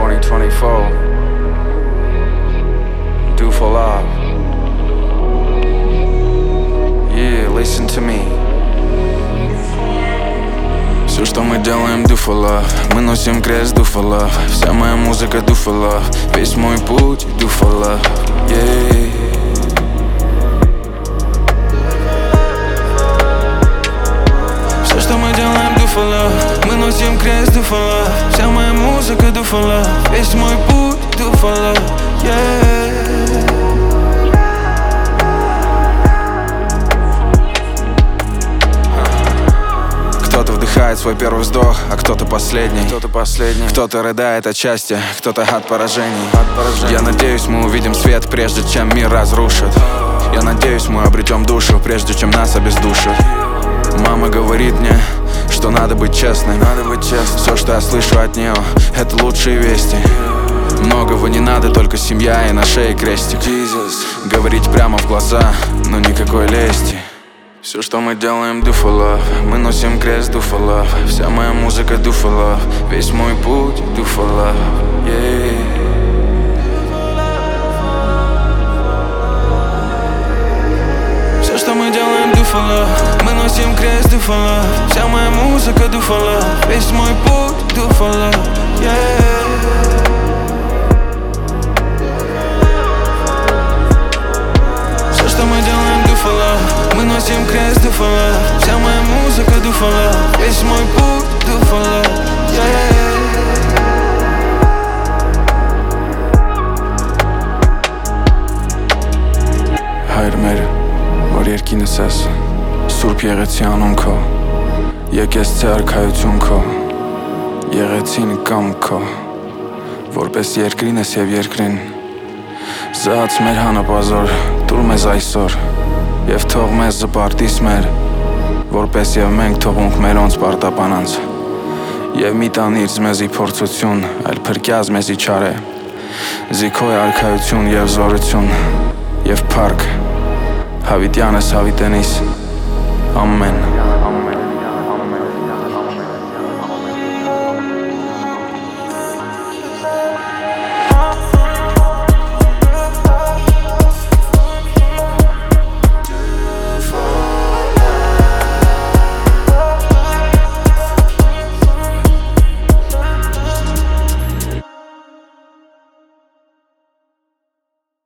2024. Do for love. Yeah, listen to me. Все, что мы делаем, do for love. Мы носим крест, do for love. Вся моя музыка, do for love. Весь мой путь, do for love. Yeah. Все, что мы делаем, do for love. Мы носим крест, do for love. Вся моя музыка, do for love. Весь мой путь, do for love. Yeah. Кто-то вдыхает свой первый вздох, а кто-то последний. Кто-то рыдает от счастья, кто-то от поражений. Я надеюсь, мы увидим свет, прежде чем мир разрушит. Я надеюсь, мы обретем душу, прежде чем нас обездушат. Мама говорит мне, что надо быть честным. Все, что я слышу от нее, это лучшие вести. Многого не надо, только семья и на шее крестик. Говорить прямо в глаза, но никакой лести. Все, что мы делаем, do for love. Мы носим крест, do for love. Вся моя музыка, do for love. Весь мой путь, do for love. Yeah. Все, что мы делаем, do for love. Мы носим крест, do for love. Вся моя музыка, do for love. Весь мой путь, do for love. Yeah. Все, что мы делаем, do for love. Мы носим крест, do for love. Вся моя музыка, do for love. Весь мой путь, do for love. Yeah. Հայր մեր, որ երկինս ես, Սուրբ եղեցի անուն քո, եկես ցե արքայություն քո, եղեցին կամ քո, որպես երկրին ես և երկրին, զահաց մեր հանապազոր, տուր մեզ այսօր, և թող մեզ զպարտիս մեր, որպես և մենք թողունք մերոնց պարտապանանց, և մի տանիր մեզի փորձություն, այլ փրկյազ մեզի չարե, զիքո է արքայություն և զորություն, և փառք, հավիտյանս հավիտենիս, ամեն։